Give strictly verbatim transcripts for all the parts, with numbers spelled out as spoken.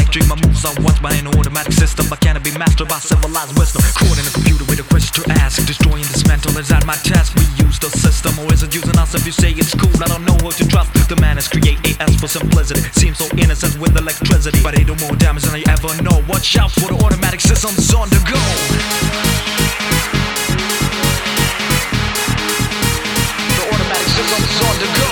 victory. My moves are watched by an automatic system, but can it be mastered by civilized wisdom? Caught in a computer with a question to ask, destroying this mental, is that my task? We use the system, or is it using us? If you say it's cool, I don't know who to trust. The man is create A S for simplicity, seems so innocent with electricity, but they do more damage than you ever know. Watch out for the automatic systems on the go. The automatic systems on the go.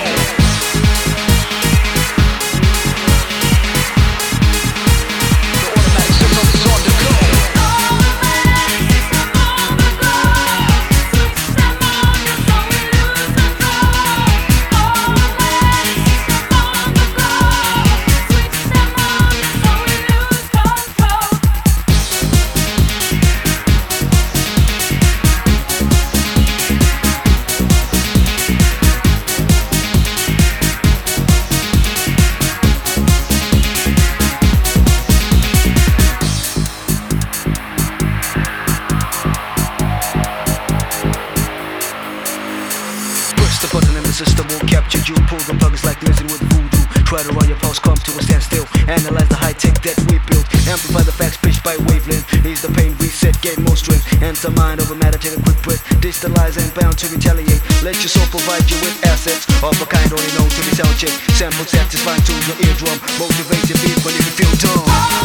The button in the system won't capture you. Pull the plug, it's like lizard with voodoo. Try to run your pulse, come to a standstill. Analyze the high tech that we built. Amplify the facts pitched by wavelength. Ease the pain, reset, gain more strength. Enter mind over matter, take a quick breath. Distalize and bound to retaliate. Let your soul provide you with assets of a kind only known to be sound check. Sample satisfying to your eardrum. Motivate your beat when you feel dumb.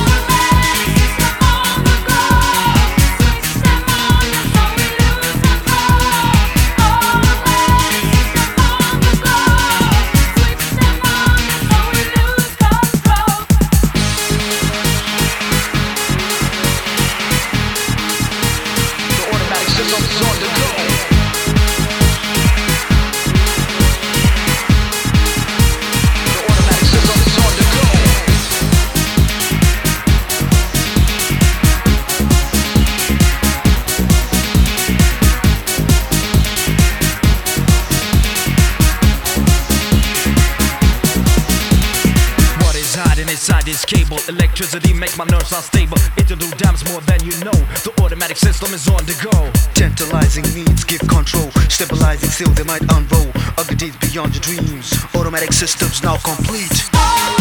Systems on the go. The automatic systems on the go. What is hiding inside this cable? Electricity makes my nerves unstable. It'll do damage more than you know. The automatic system is on the go. Tantalizing needs give control. Stabilizing still they might unroll. Ugly deeds beyond your dreams. Automatic systems now complete.